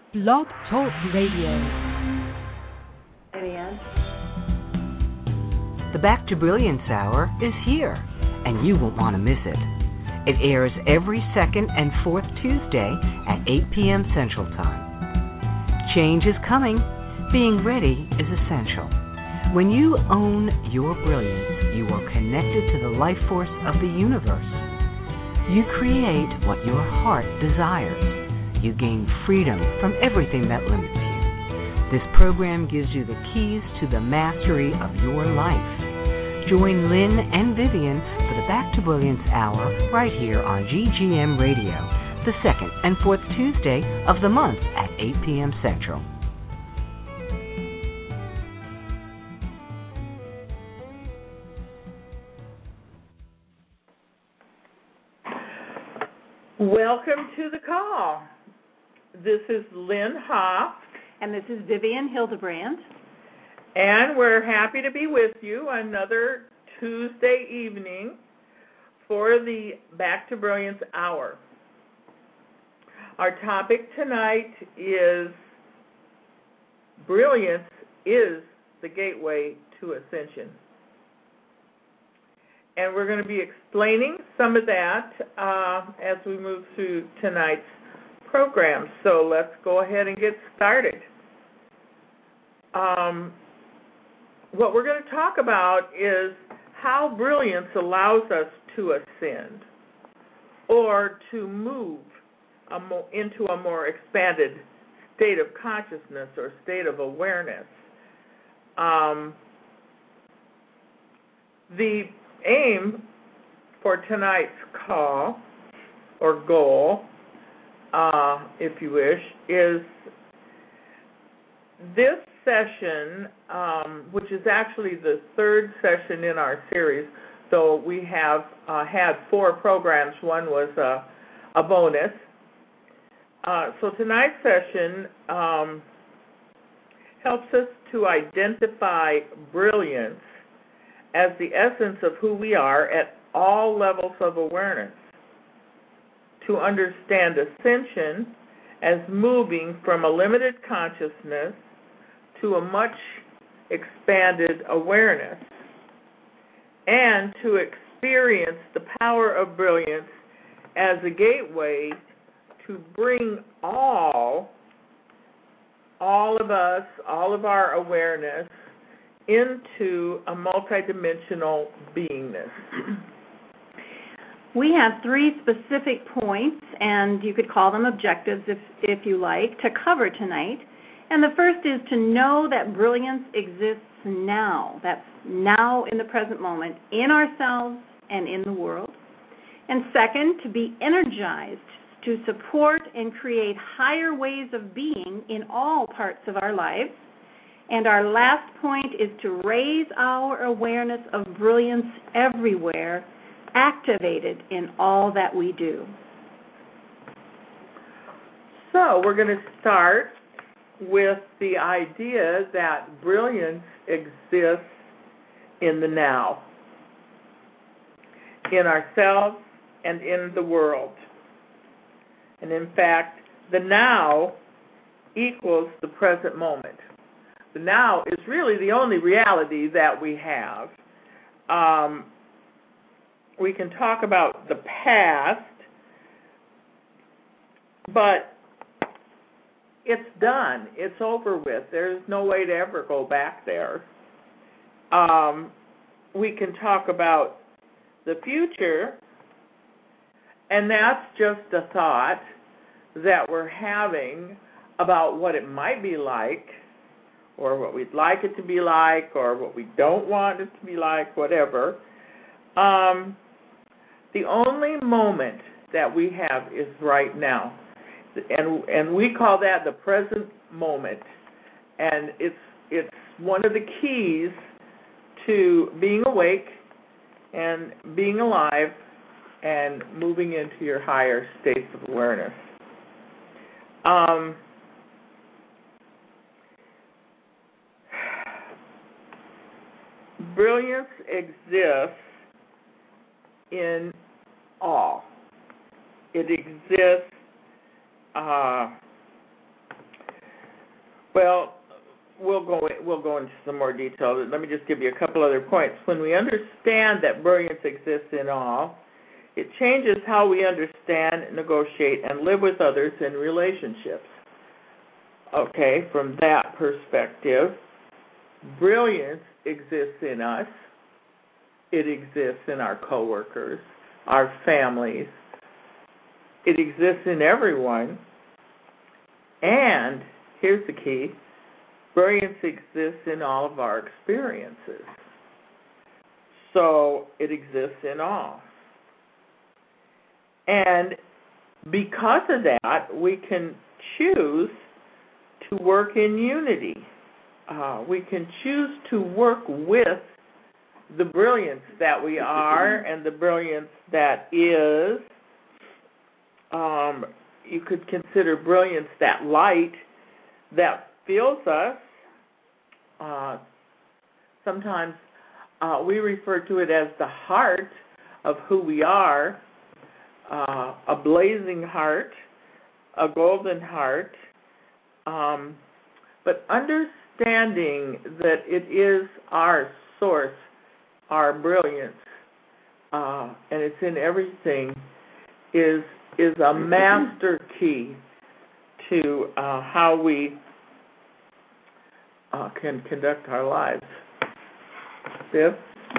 Blog Talk Radio. The Back to Brilliance Hour is here, and you won't want to miss it. It airs every second and fourth Tuesday at 8 p.m. Central Time. Change is coming. Being ready is essential. When you own your brilliance, you are connected to the life force of the universe. You create what your heart desires. You gain freedom from everything that limits you. This program gives you the keys to the mastery of your life. Join Lynn and Vivian for the Back to Brilliance Hour right here on GGM Radio, the second and fourth Tuesday of the month at 8 p.m. Central. Welcome to the call. This is Lynn Hoff. And this is Vivian Hildebrand. And we're happy to be with you another Tuesday evening for the Back to Brilliance Hour. Our topic tonight is Brilliance is the Gateway to Ascension. And we're going to be explaining some of that as we move through tonight's program. So let's go ahead and get started. What we're going to talk about is how brilliance allows us to ascend or to move into a more expanded state of consciousness or state of awareness. The aim for tonight's call or goal, if you wish, is this session, which is actually the third session in our series. So we have had 4 programs. One was a bonus. So tonight's session helps us to identify brilliance as the essence of who we are at all levels of awareness, to understand ascension as moving from a limited consciousness to a much expanded awareness, and to experience the power of brilliance as a gateway to bring all of us, all of our awareness into a multidimensional beingness. We have 3 specific points, and you could call them objectives if you like, to cover tonight. And the first is to know that brilliance exists now. That's now in the present moment, in ourselves and in the world. And second, to be energized to support and create higher ways of being in all parts of our lives. And our last point is to raise our awareness of brilliance everywhere, activated in all that we do. So we're going to start with the idea that brilliance exists in the now, in ourselves and in the world. And in fact, the now equals the present moment. The now is really the only reality that we have. We can talk about the past, but it's done. It's over with. There's no way to ever go back there. We can talk about the future, and that's just a thought that we're having about what it might be like, or what we'd like it to be like, or what we don't want it to be like, whatever. The only moment that we have is right now. And we call that the present moment. And it's one of the keys to being awake and being alive and moving into your higher states of awareness. Brilliance exists in all. It exists we'll go into some more detail. Let me just give you a couple other points. When we understand that brilliance exists in all, it changes how we understand, negotiate, and live with others in relationships. Okay, from that perspective, brilliance exists in us. It exists in our coworkers, our families. It exists in everyone. And here's the key, brilliance exists in all of our experiences. So it exists in all. And because of that, we can choose to work in unity. We can choose to work with the brilliance that we are and the brilliance that is. You could consider brilliance that light that fills us. Sometimes we refer to it as the heart of who we are, a blazing heart, a golden heart. But understanding that it is our source, our brilliance, and it's in everything, is a master key to how we can conduct our lives. Viv?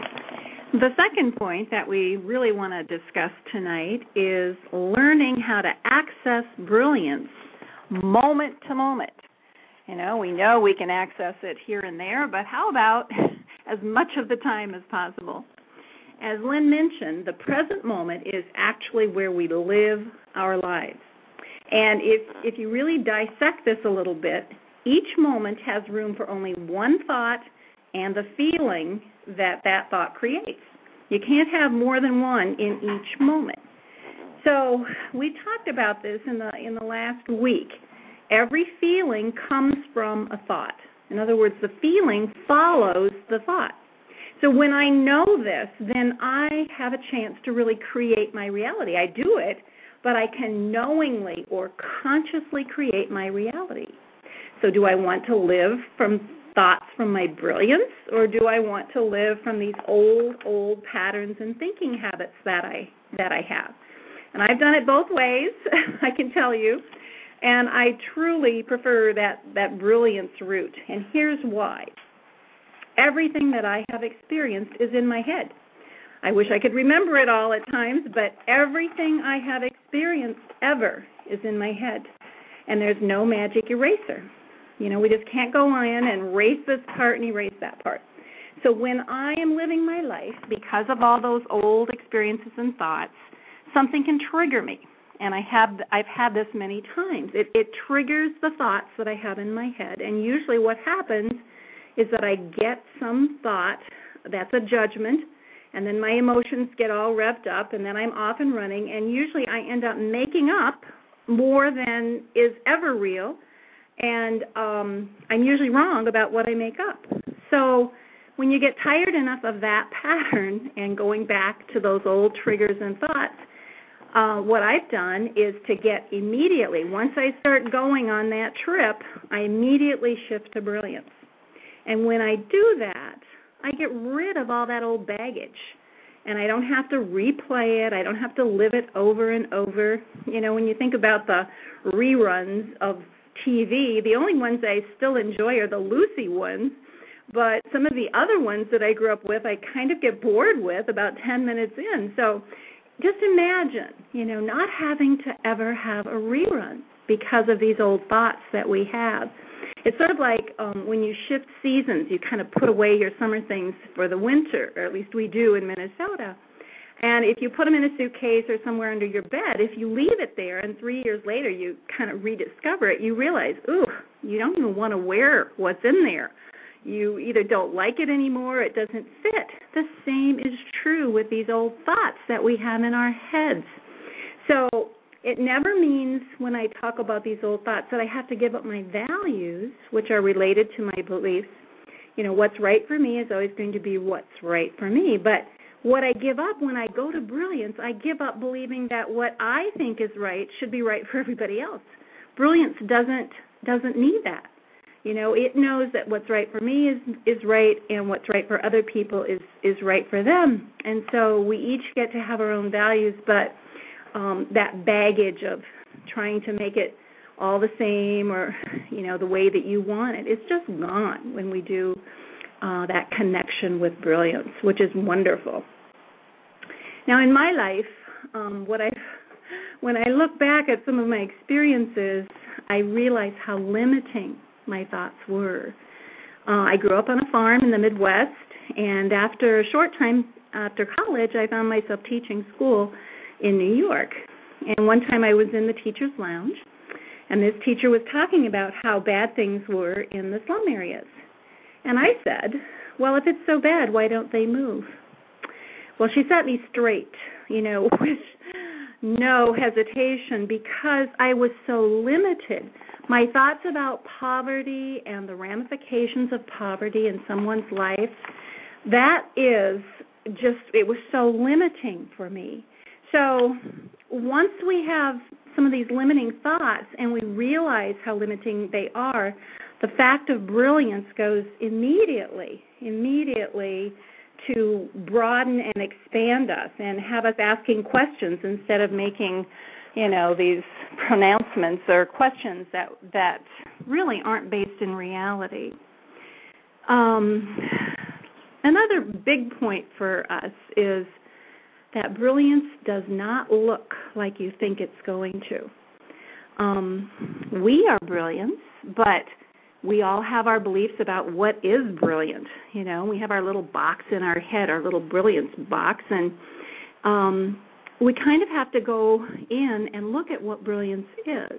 The second point that we really want to discuss tonight is learning how to access brilliance moment to moment. We know we can access it here and there, but how about as much of the time as possible? As Lynn mentioned, the present moment is actually where we live our lives. And if you really dissect this a little bit, each moment has room for only one thought and the feeling that thought creates. You can't have more than one in each moment. So we talked about this in the last week. Every feeling comes from a thought. In other words, the feeling follows the thought. So when I know this, then I have a chance to really create my reality. I do it, but I can knowingly or consciously create my reality. So do I want to live from thoughts from my brilliance, or do I want to live from these old patterns and thinking habits that I have? And I've done it both ways, I can tell you, and I truly prefer that brilliance route. And here's why. Everything that I have experienced is in my head. I wish I could remember it all at times, but everything I have experienced ever is in my head, and there's no magic eraser. We just can't go on and erase this part and erase that part. So when I am living my life, because of all those old experiences and thoughts, something can trigger me, and I've had this many times. It triggers the thoughts that I have in my head, and usually what happens is that I get some thought that's a judgment, and then my emotions get all revved up, and then I'm off and running, and usually I end up making up more than is ever real, and I'm usually wrong about what I make up. So when you get tired enough of that pattern and going back to those old triggers and thoughts, what I've done is to get immediately, once I start going on that trip, I immediately shift to brilliance. And when I do that, I get rid of all that old baggage. And I don't have to replay it. I don't have to live it over and over. When you think about the reruns of TV, the only ones I still enjoy are the Lucy ones. But some of the other ones that I grew up with, I kind of get bored with about 10 minutes in. So just imagine, not having to ever have a rerun because of these old thoughts that we have. It's sort of like when you shift seasons, you kind of put away your summer things for the winter, or at least we do in Minnesota. And if you put them in a suitcase or somewhere under your bed, if you leave it there and 3 years later you kind of rediscover it, you realize, you don't even want to wear what's in there. You either don't like it anymore, it doesn't fit. The same is true with these old thoughts that we have in our heads. So it never means when I talk about these old thoughts that I have to give up my values, which are related to my beliefs. What's right for me is always going to be what's right for me. But what I give up when I go to brilliance, I give up believing that what I think is right should be right for everybody else. Brilliance doesn't need that. It knows that what's right for me is right, and what's right for other people is right for them. And so we each get to have our own values, but that baggage of trying to make it all the same or, the way that you want it, it's just gone when we do that connection with brilliance, which is wonderful. Now, in my life, when I look back at some of my experiences, I realize how limiting my thoughts were. I grew up on a farm in the Midwest, and after a short time after college, I found myself teaching school in New York. And one time I was in the teacher's lounge, and this teacher was talking about how bad things were in the slum areas. And I said, well, if it's so bad, why don't they move? Well, she set me straight, with no hesitation, because I was so limited. My thoughts about poverty and the ramifications of poverty in someone's life, it was so limiting for me. So once we have some of these limiting thoughts and we realize how limiting they are, the fact of brilliance goes immediately to broaden and expand us and have us asking questions instead of making, these pronouncements or questions that really aren't based in reality. Another big point for us is that brilliance does not look like you think it's going to. We are brilliance, but we all have our beliefs about what is brilliant. We have our little box in our head, our little brilliance box, and we kind of have to go in and look at what brilliance is.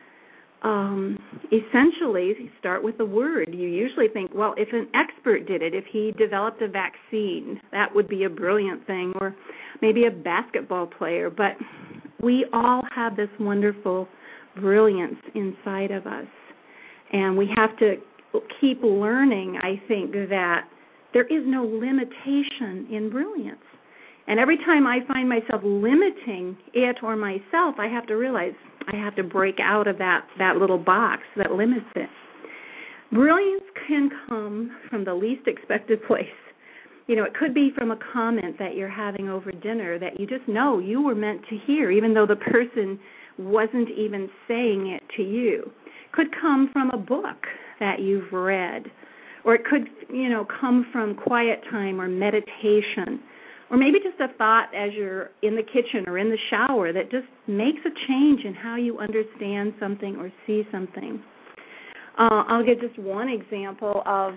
Essentially, start with the word. You usually think, well, if an expert did it, if he developed a vaccine, that would be a brilliant thing, or maybe a basketball player. But we all have this wonderful brilliance inside of us. And we have to keep learning, I think, that there is no limitation in brilliance. And every time I find myself limiting it or myself, I have to realize I have to break out of that little box that limits it. Brilliance can come from the least expected place. It could be from a comment that you're having over dinner that you just know you were meant to hear, even though the person wasn't even saying it to you. Could come from a book that you've read, or it could, come from quiet time or meditation, or maybe just a thought as you're in the kitchen or in the shower that just makes a change in how you understand something or see something. I'll give just one example of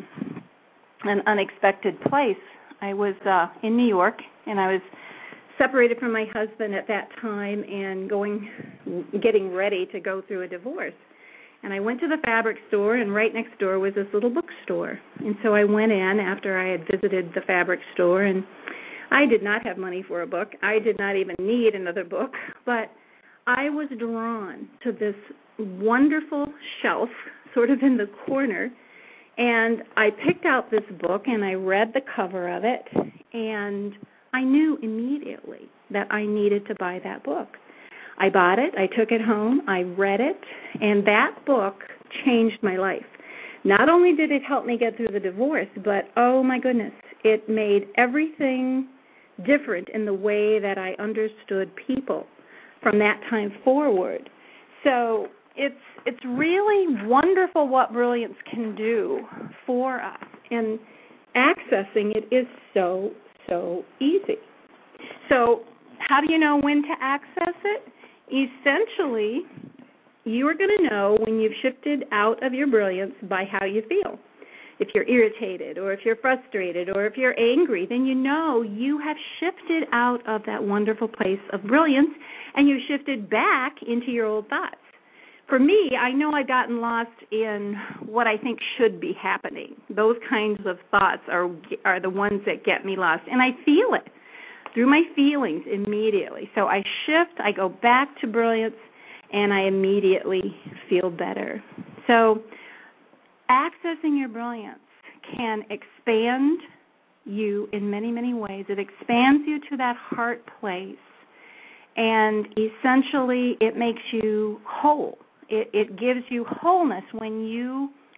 an unexpected place. I was in New York, and I was separated from my husband at that time and getting ready to go through a divorce. And I went to the fabric store, and right next door was this little bookstore. And so I went in after I had visited the fabric store, and I did not have money for a book. I did not even need another book, but I was drawn to this wonderful shelf sort of in the corner, and I picked out this book, and I read the cover of it, and I knew immediately that I needed to buy that book. I bought it, I took it home, I read it, and that book changed my life. Not only did it help me get through the divorce, but, oh my goodness, it made everything different in the way that I understood people from that time forward. So it's really wonderful what brilliance can do for us, and accessing it is so easy. So how do you know when to access it? Essentially, you are going to know when you've shifted out of your brilliance by how you feel. If you're irritated, or if you're frustrated, or if you're angry, then you know you have shifted out of that wonderful place of brilliance, and you've shifted back into your old thoughts. For me, I know I've gotten lost in what I think should be happening. Those kinds of thoughts are the ones that get me lost, and I feel it through my feelings immediately. So I shift, I go back to brilliance, and I immediately feel better. So accessing your brilliance can expand you in many, many ways. It expands you to that heart place, and essentially it makes you whole. It gives you wholeness when you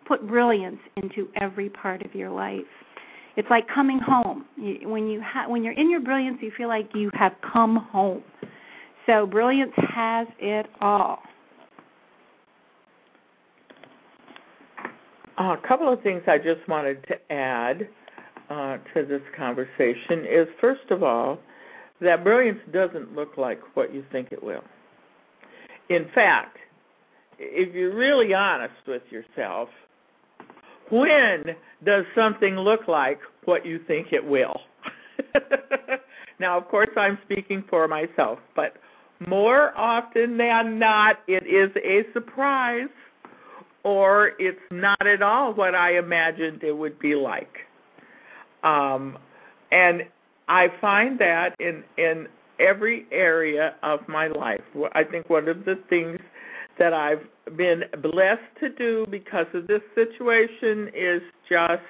put brilliance into every part of your life. It's like coming home. When you're in your brilliance, you feel like you have come home. So brilliance has it all. A couple of things I just wanted to add to this conversation is, first of all, that brilliance doesn't look like what you think it will. In fact, if you're really honest with yourself, when does something look like what you think it will? Now, of course, I'm speaking for myself, but more often than not, it is a surprise, or it's not at all what I imagined it would be like. And I find that in every area of my life. I think one of the things that I've been blessed to do because of this situation is just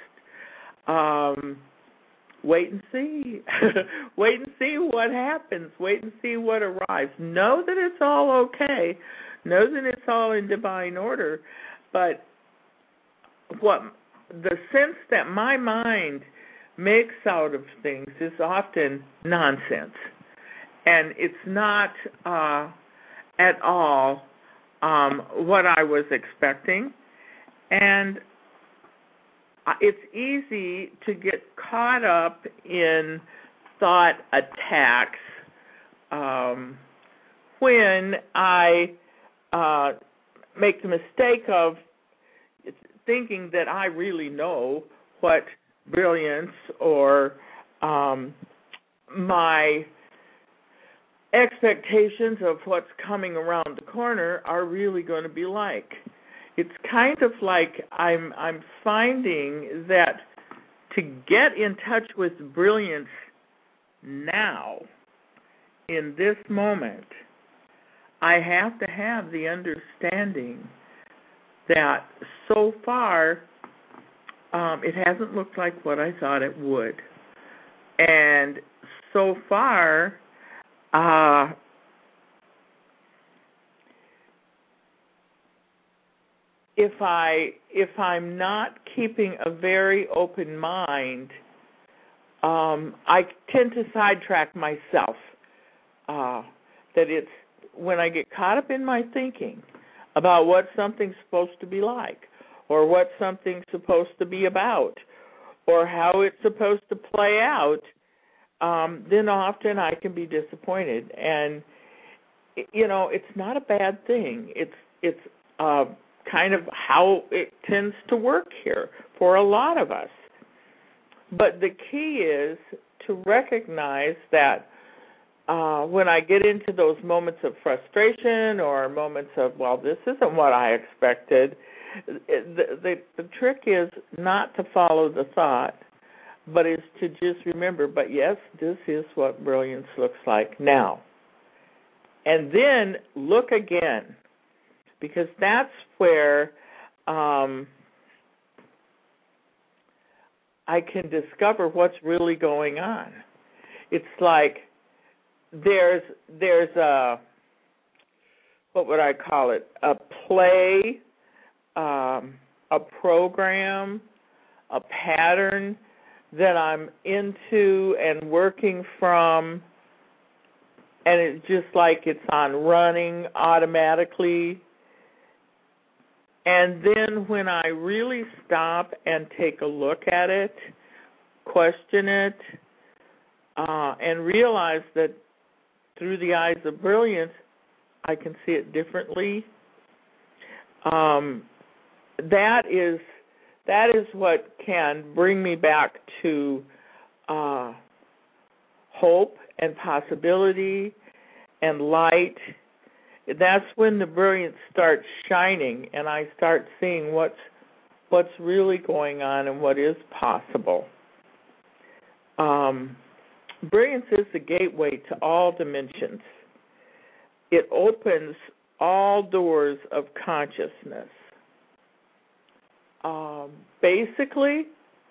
wait and see. Wait and see what happens. Wait and see what arrives. Know that it's all okay. Know that it's all in divine order. But what the sense that my mind makes out of things is often nonsense. And it's not at all what I was expecting. And it's easy to get caught up in thought attacks when I make the mistake of thinking that I really know what brilliance or my expectations of what's coming around the corner are really going to be like. It's kind of like I'm finding that to get in touch with brilliance now, in this moment, I have to have the understanding that so far it hasn't looked like what I thought it would. And so far, if I'm not keeping a very open mind, I tend to sidetrack myself. That it's when I get caught up in my thinking about what something's supposed to be like, or what something's supposed to be about, or how it's supposed to play out, then often I can be disappointed. And it's not a bad thing. It's kind of how it tends to work here for a lot of us. But the key is to recognize that when I get into those moments of frustration or moments of, well, this isn't what I expected, the trick is not to follow the thought, but is to just remember, but yes, this is what brilliance looks like now. And then look again, because that's where I can discover what's really going on. It's like there's a, what would I call it, a play, a program, a pattern that I'm into and working from, and it's just like it's on running automatically. And then when I really stop and take a look at it, question it, and realize that through the eyes of brilliance, I can see it differently, that is what can bring me back to hope and possibility and light. That's when the brilliance starts shining, and I start seeing what's really going on and what is possible. Brilliance is the gateway to all dimensions. It opens all doors of consciousness. Basically,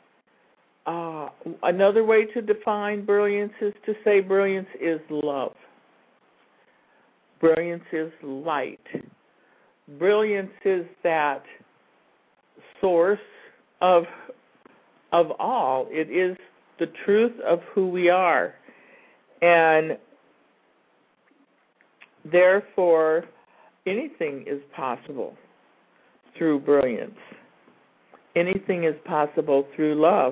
another way to define brilliance is to say brilliance is love. Brilliance is light. Brilliance is that source of all. It is the truth of who we are. And therefore, anything is possible through brilliance. Anything is possible through love.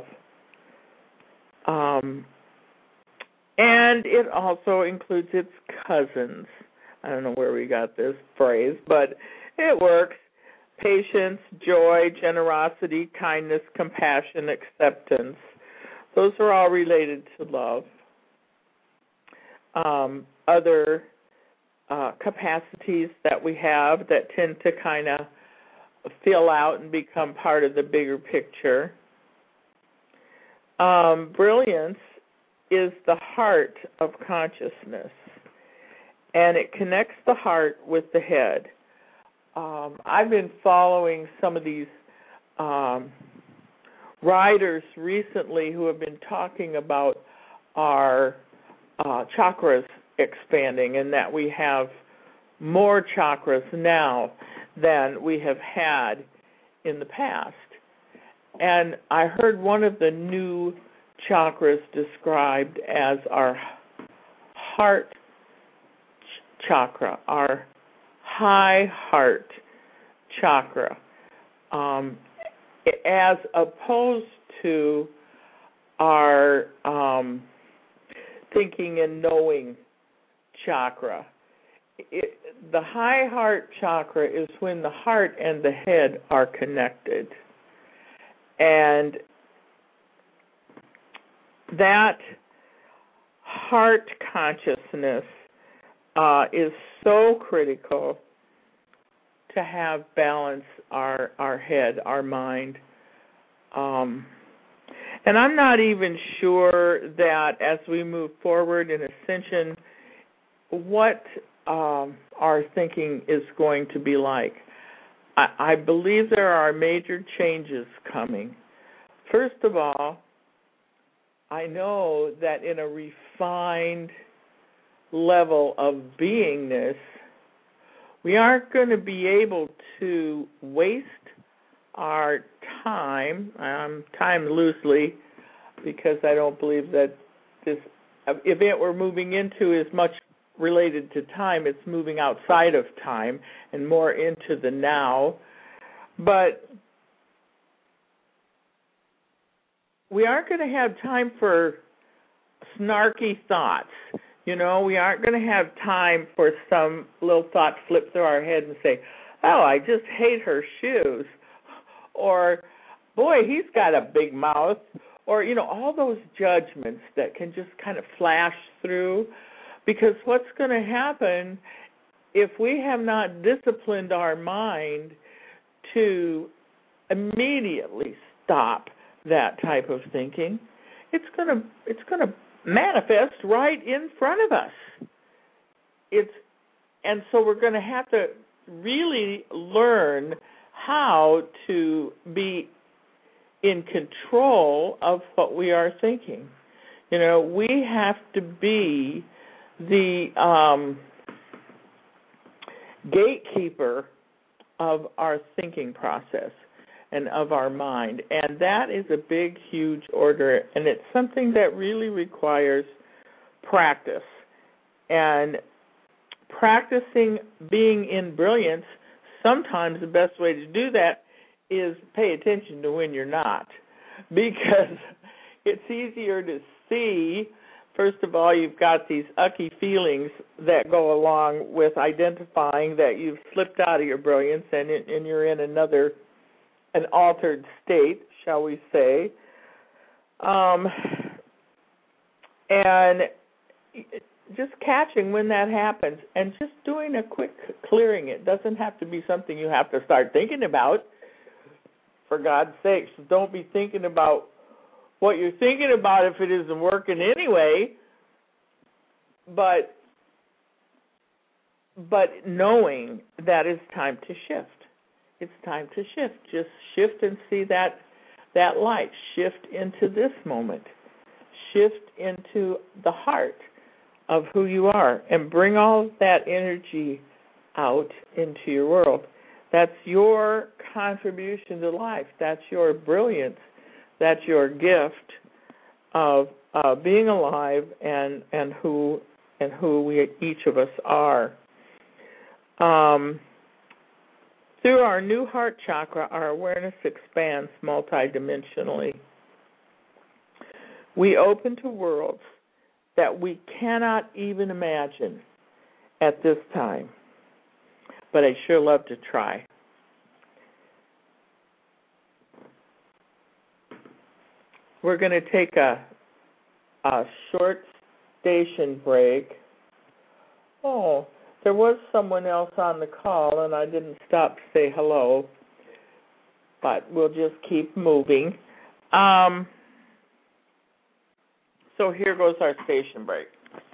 And it also includes its cousins. I don't know where we got this phrase, but it works. Patience, joy, generosity, kindness, compassion, acceptance. Those are all related to love. Other capacities that we have that tend to kind of fill out and become part of the bigger picture. Brilliance is the heart of consciousness, and it connects the heart with the head. I've been following some of these writers recently who have been talking about our chakras expanding, and that we have more chakras now than we have had in the past. And I heard one of the new chakras described as our heart chakra, our high heart chakra, as opposed to our thinking and knowing chakra. The high heart chakra is when the heart and the head are connected. And that heart consciousness is so critical to have balance our head, our mind. And I'm not even sure that as we move forward in ascension, what our thinking is going to be like. I believe there are major changes coming. First of all, I know that in a refined level of beingness, we aren't going to be able to waste our time loosely, because I don't believe that this event we're moving into is much related to time. It's moving outside of time and more into the now. But we aren't going to have time for snarky thoughts. You know, we aren't going to have time for some little thought flip through our head and say, oh, I just hate her shoes. Or, boy, he's got a big mouth. Or, you know, all those judgments that can just kind of flash through. Because what's going to happen if we have not disciplined our mind to immediately stop that type of thinking, it's going to manifest right in front of us. And so we're going to have to really learn how to be in control of what we are thinking. You know, we have to be the gatekeeper of our thinking process and of our mind. And that is a big, huge order, and it's something that really requires practice. And practicing being in brilliance, sometimes the best way to do that is pay attention to when you're not, because it's easier to see. First of all, you've got these ucky feelings that go along with identifying that you've slipped out of your brilliance and you're in an altered state, shall we say. And just catching when that happens and just doing a quick clearing. It doesn't have to be something you have to start thinking about. For God's sakes, don't be thinking about what you're thinking about if it isn't working anyway. But knowing that it's time to shift. It's time to shift. Just shift and see that light. Shift into this moment. Shift into the heart of who you are and bring all that energy out into your world. That's your contribution to life. That's your brilliance. That's your gift of being alive and who we each of us are. Through our new heart chakra, our awareness expands multidimensionally. We open to worlds that we cannot even imagine at this time, but I sure love to try. We're going to take a short station break. Oh, there was someone else on the call, and I didn't stop to say hello, but we'll just keep moving. So here goes our station break.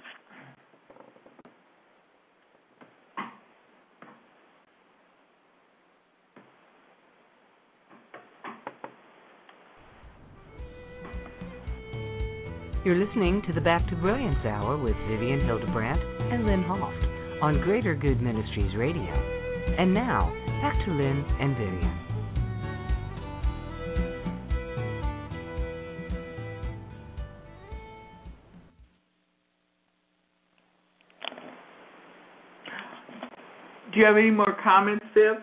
You're listening to the Back to Brilliance Hour with Vivian Hildebrandt and Lynn Hoft on Greater Good Ministries Radio. And now, back to Lynn and Vivian. Do you have any more comments, Viv?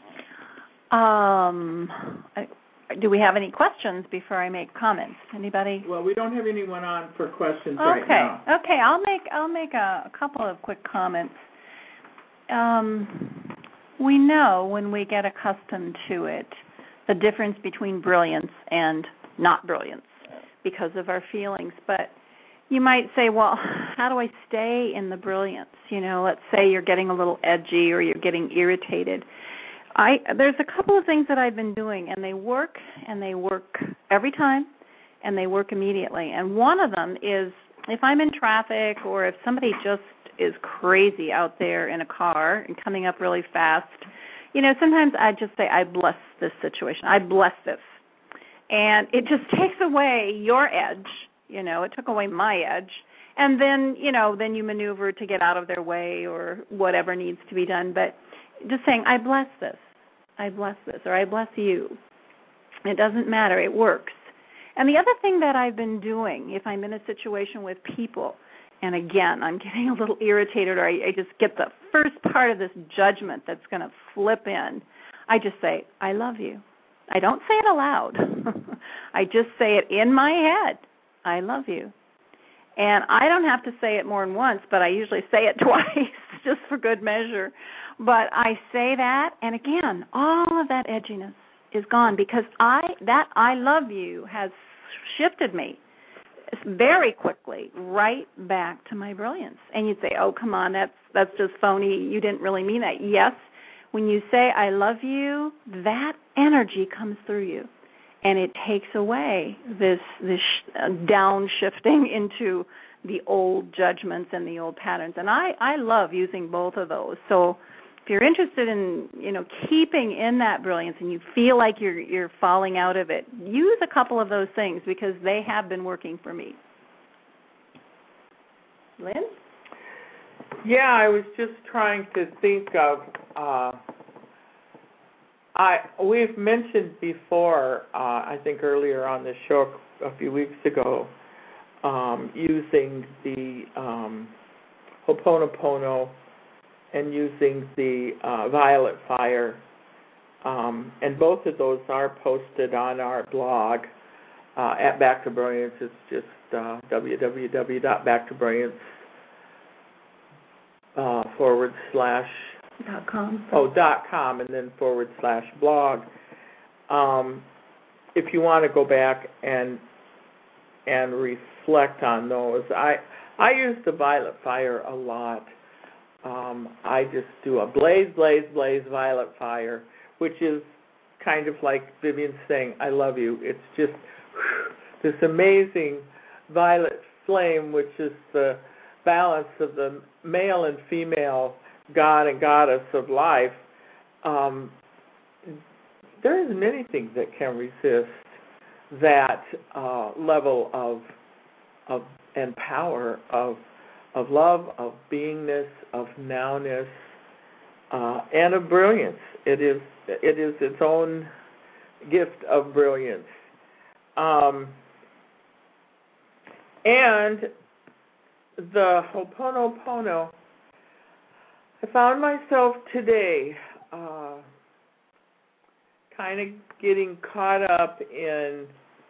Do we have any questions before I make comments? Anybody? Well, we don't have anyone on for questions right now. Okay. I'll make a couple of quick comments. We know when we get accustomed to it, the difference between brilliance and not brilliance because of our feelings. But you might say, well, how do I stay in the brilliance? Let's say you're getting a little edgy or you're getting irritated. There's a couple of things that I've been doing, and they work every time, and they work immediately. And one of them is if I'm in traffic or if somebody just is crazy out there in a car and coming up really fast, sometimes I just say, I bless this situation. I bless this. And it just takes away your edge. It took away my edge. And then, then you maneuver to get out of their way or whatever needs to be done. But just saying, I bless this, or I bless you. It doesn't matter. It works. And the other thing that I've been doing, if I'm in a situation with people, and again, I'm getting a little irritated or I just get the first part of this judgment that's going to flip in, I just say, I love you. I don't say it aloud. I just say it in my head. I love you. And I don't have to say it more than once, but I usually say it twice just for good measure. But I say that, and again, all of that edginess is gone because I love you has shifted me very quickly right back to my brilliance. And you'd say, oh, come on, that's just phony. You didn't really mean that. Yes, when you say I love you, that energy comes through you. And it takes away this downshifting into the old judgments and the old patterns. And I love using both of those. So if you're interested in, keeping in that brilliance and you feel like you're falling out of it, use a couple of those things because they have been working for me. Lynn? Yeah, I was just trying to think of we've mentioned before, I think earlier on the show a few weeks ago, using the Ho'oponopono and using the violet fire. And both of those are posted on our blog at Back to Brilliance. It's just www.backtobrilliance.com. .com and then /blog. If you want to go back and reflect on those, I use the violet fire a lot. I just do a blaze, blaze, blaze violet fire, which is kind of like Vivian's saying, I love you. It's just this amazing violet flame, which is the balance of the male and female God and goddess of life. There isn't anything that can resist that level of and power of love, of beingness, of nowness, and of brilliance. It is its own gift of brilliance. And the Ho'oponopono, I found myself today kind of getting caught up in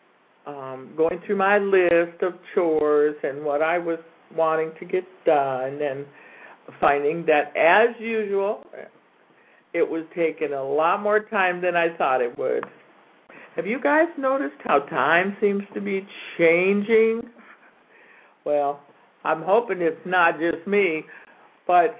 going through my list of chores and what I was wanting to get done, and finding that, as usual, it was taking a lot more time than I thought it would. Have you guys noticed how time seems to be changing? Well, I'm hoping it's not just me, but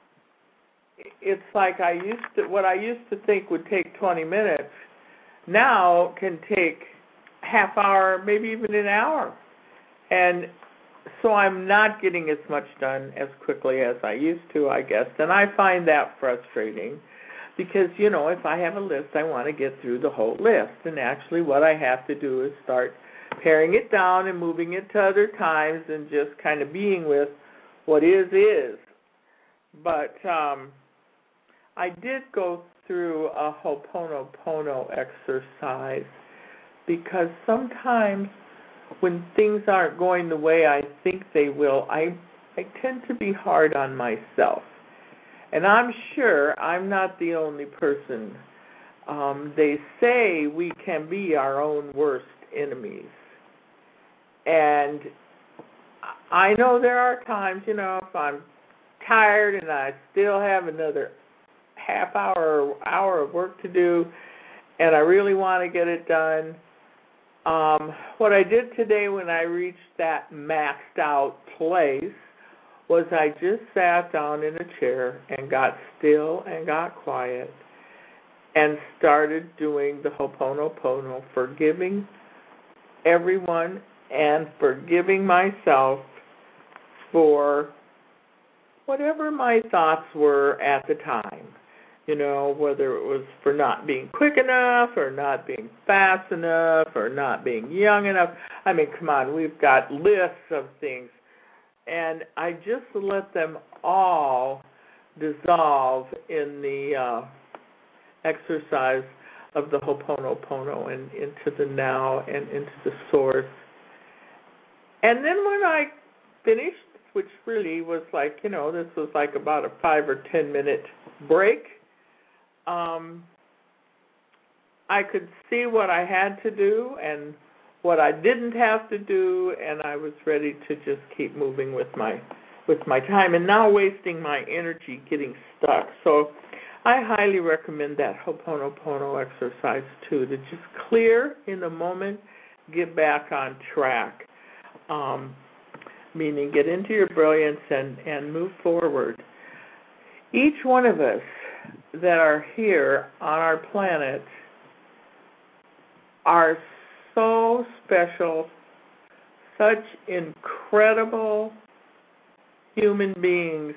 it's like what I used to think would take 20 minutes now can take half hour, maybe even an hour. And so I'm not getting as much done as quickly as I used to, I guess. And I find that frustrating because, if I have a list, I want to get through the whole list. And actually what I have to do is start paring it down and moving it to other times and just kind of being with what is. But I did go through a Ho'oponopono exercise because sometimes when things aren't going the way I think they will, I tend to be hard on myself. And I'm sure I'm not the only person. They say we can be our own worst enemies. And I know there are times, if I'm tired and I still have another half hour or hour of work to do and I really want to get it done. What I did today when I reached that maxed out place was I just sat down in a chair and got still and got quiet and started doing the Ho'oponopono, forgiving everyone and forgiving myself for whatever my thoughts were at the time. Whether it was for not being quick enough or not being fast enough or not being young enough. I mean, come on, we've got lists of things. And I just let them all dissolve in the exercise of the Ho'oponopono and into the now and into the source. And then when I finished, which really was like, this was like about a 5 or 10 minute break, I could see what I had to do and what I didn't have to do, and I was ready to just keep moving with my time and not wasting my energy getting stuck. So I highly recommend that Ho'oponopono exercise too, to just clear in the moment, get back on track, meaning get into your brilliance and move forward. Each one of us that are here on our planet are so special, such incredible human beings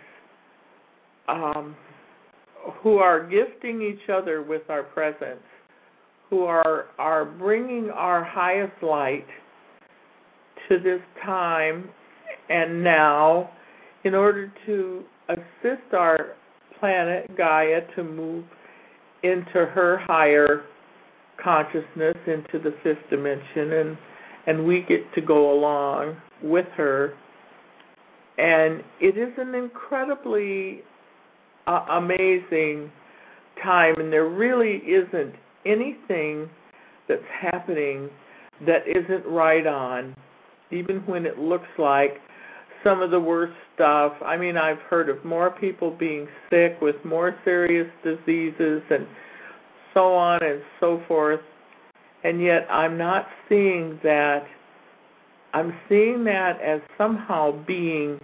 who are gifting each other with our presence, who are bringing our highest light to this time and now in order to assist our planet Gaia to move into her higher consciousness, into the fifth dimension, and we get to go along with her. And it is an incredibly amazing time, and there really isn't anything that's happening that isn't right on, even when it looks like some of the worst stuff. I mean, I've heard of more people being sick with more serious diseases and so on and so forth, and yet I'm not seeing that. I'm seeing that as somehow being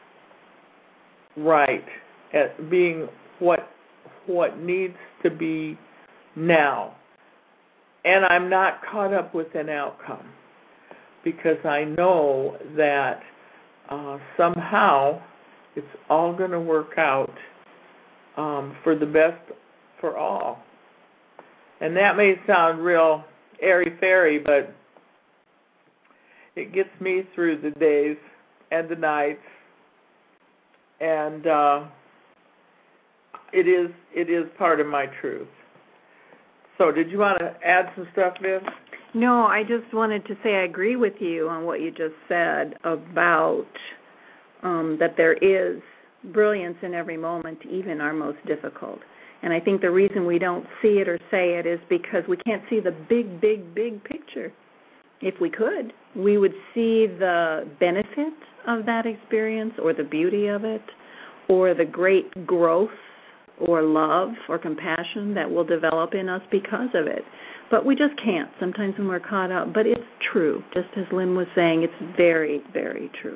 right, as being what needs to be now. And I'm not caught up with an outcome because I know that somehow it's all going to work out for the best for all. And that may sound real airy-fairy, but it gets me through the days and the nights. And it is part of my truth. So did you want to add some stuff, Viv? No, I just wanted to say I agree with you on what you just said about that there is brilliance in every moment, even our most difficult. And I think the reason we don't see it or say it is because we can't see the big, big, big picture. If we could, we would see the benefit of that experience or the beauty of it or the great growth or love or compassion that will develop in us because of it. But we just can't sometimes when we're caught up. But it's true. Just as Lynn was saying, it's very, very true.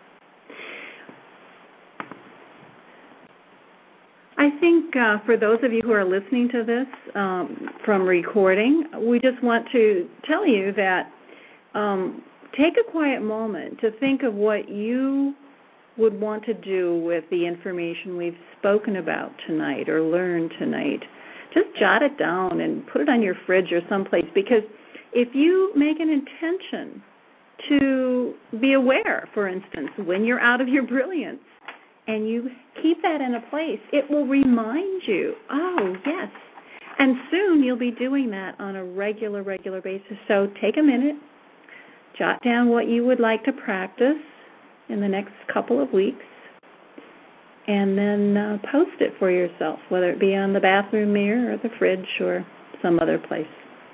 I think for those of you who are listening to this from recording, we just want to tell you that take a quiet moment to think of what you would want to do with the information we've spoken about tonight or learned tonight. Just jot it down and put it on your fridge or someplace, because if you make an intention to be aware, for instance, when you're out of your brilliance, and you keep that in a place, it will remind you, oh, yes. And soon you'll be doing that on a regular basis. So take a minute, jot down what you would like to practice in the next couple of weeks, and then post it for yourself, whether it be on the bathroom mirror or the fridge or some other place.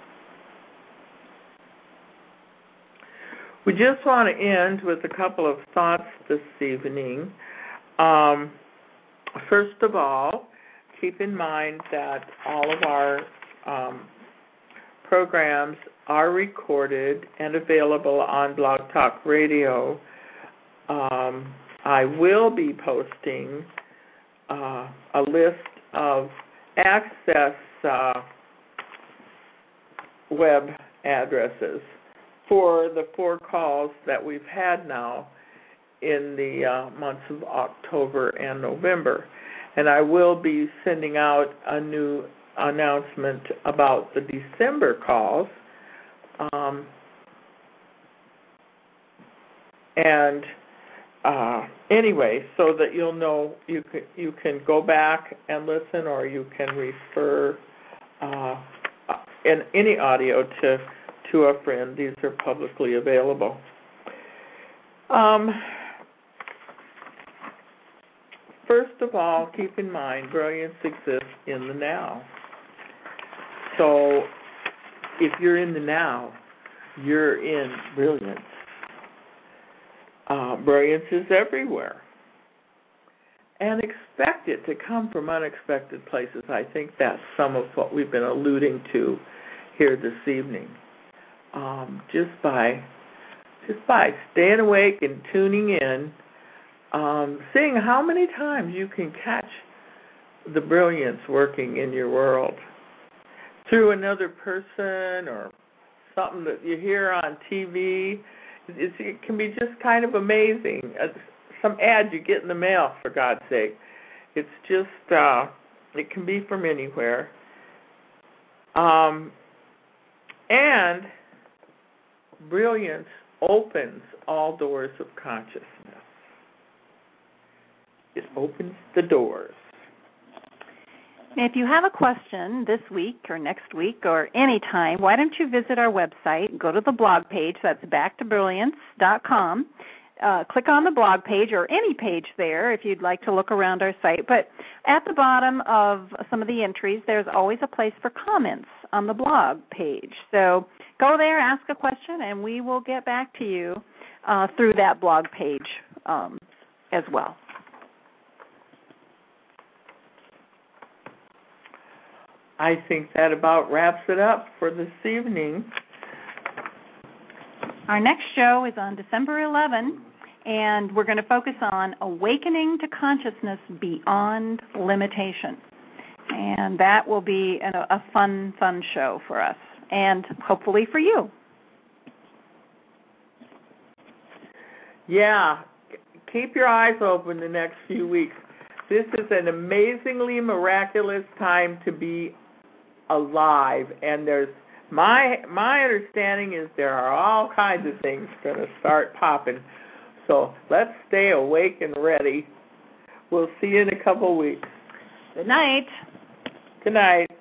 We just want to end with a couple of thoughts this evening. First of all, keep in mind that all of our programs are recorded and available on Blog Talk Radio. I will be posting a list of access web addresses for the 4 calls that we've had now in the months of October and November. And I will be sending out a new announcement about the December calls. Anyway, so that you'll know, you can go back and listen, or you can refer in any audio to a friend. These are publicly available. First of all, keep in mind, brilliance exists in the now. So if you're in the now, you're in brilliance. Brilliance is everywhere. And expect it to come from unexpected places. I think that's some of what we've been alluding to here this evening. Just by staying awake and tuning in, seeing how many times you can catch the brilliance working in your world through another person or something that you hear on TV. It can be just kind of amazing. Some ad you get in the mail, for God's sake. It's just, it can be from anywhere. And brilliance opens all doors of consciousness. It opens the doors. If you have a question this week or next week or any time, why don't you visit our website, go to the blog page, that's backtobrilliance.com. Click on the blog page or any page there if you'd like to look around our site. But at the bottom of some of the entries, there's always a place for comments on the blog page. So go there, ask a question, and we will get back to you through that blog page as well. I think that about wraps it up for this evening. Our next show is on December 11, and we're going to focus on awakening to consciousness beyond limitation. And that will be a fun show for us, and hopefully for you. Yeah, keep your eyes open the next few weeks. This is an amazingly miraculous time to be alive, and there's my understanding is there are all kinds of things going to start popping. So let's stay awake and ready. We'll see you in a couple weeks. Good night. Good night.